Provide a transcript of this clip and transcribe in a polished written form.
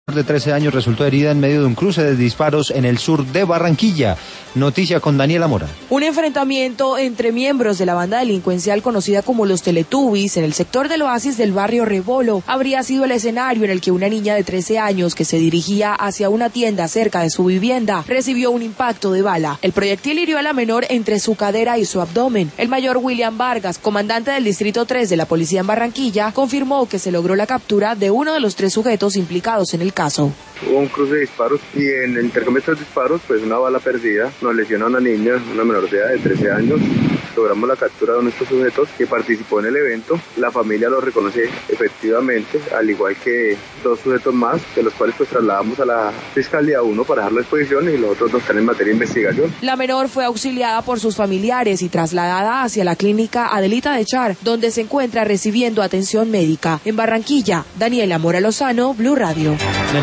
de 13 años resultó herida en medio de un cruce de disparos en el sur de Barranquilla. Noticia con Daniela Mora. Un enfrentamiento entre miembros de la banda delincuencial conocida como los Teletubbies en el sector del oasis del barrio Rebolo habría sido el escenario en el que una niña de 13 años que se dirigía hacia una tienda cerca de su vivienda recibió un impacto de bala. El proyectil hirió a la menor entre su cadera y su abdomen. El mayor William Vargas, comandante del Distrito 3 de la Policía en Barranquilla, confirmó que se logró la captura de uno de los 3 sujetos implicados en el caso. Hubo un cruce de disparos y en el intercambio de estos disparos, pues una bala perdida nos lesiona a una niña, una menor de edad de 13 años. Logramos la captura de uno de estos sujetos que participó en el evento. La familia lo reconoce efectivamente, al igual que 2 sujetos más, de los cuales pues trasladamos a la fiscalía, uno para dejarlo a disposición y los otros 2 están en materia de investigación. La menor fue auxiliada por sus familiares y trasladada hacia la clínica Adelita de Char, donde se encuentra recibiendo atención médica. En Barranquilla, Daniela Mora Lozano, Blue Radio.